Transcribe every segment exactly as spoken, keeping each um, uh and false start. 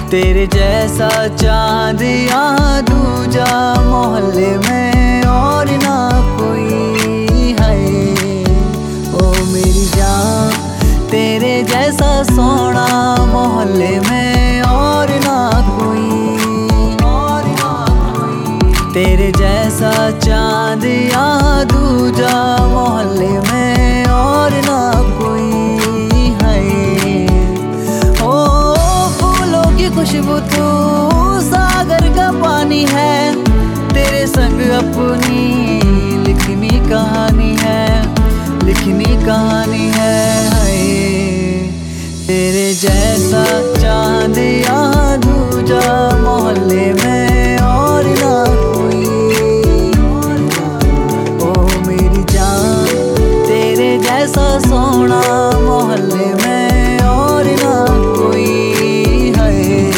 तेरे जैसा चांद यहाँ दूजा मोहल्ले में और ना कोई है। ओ मेरी जान, तेरे जैसा सोना मोहल्ले में और ना कोई, और ना कोई। तेरे जैसा चांद यहाँ दूजा मोहल्ले में और ना कोई है। ओ फूलों की खुशबू तू सागर का पानी है, तेरे संग अपनी लिखनी कहानी है, लिखनी कहानी है। तेरे जैसा चांद यहाँ दूजा मोहल्ले में और ना कोई। ओ मेरी जान, तेरे जैसा सोना मोहल्ले में और ना कोई है।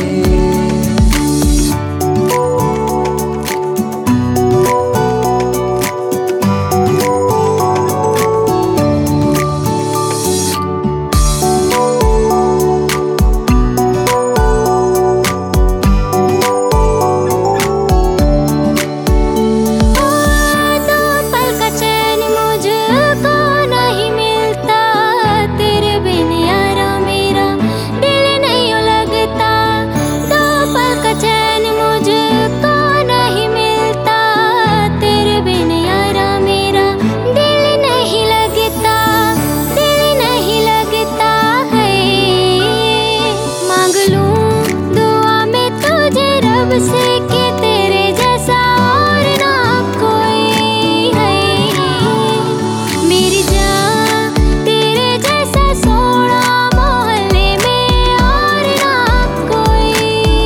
से कि तेरे जैसा और ना कोई है। मेरी जान, तेरे जैसा सोना मोहल्ले में और ना कोई।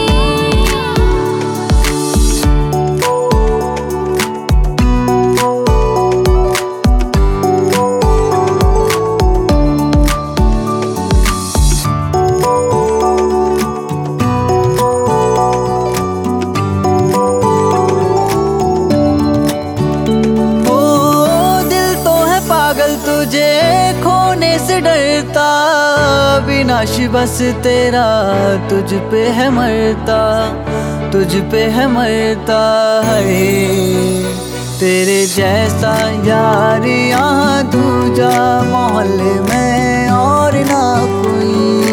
तुझे खोने से डरता, विनाश बस तेरा तुझ पे है मरता, तुझ पे है मरता है। तेरे जैसा यार यहाँ दूजा मोहल्ले में और ना कोई।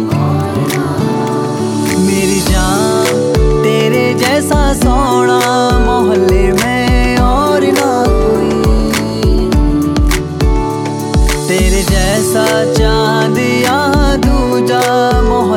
मेरी जान, तेरे जैसा सोना मोहल्ले में और ना कोई। तेरे जैसा चांद यहाँ दूजा मोहल्ले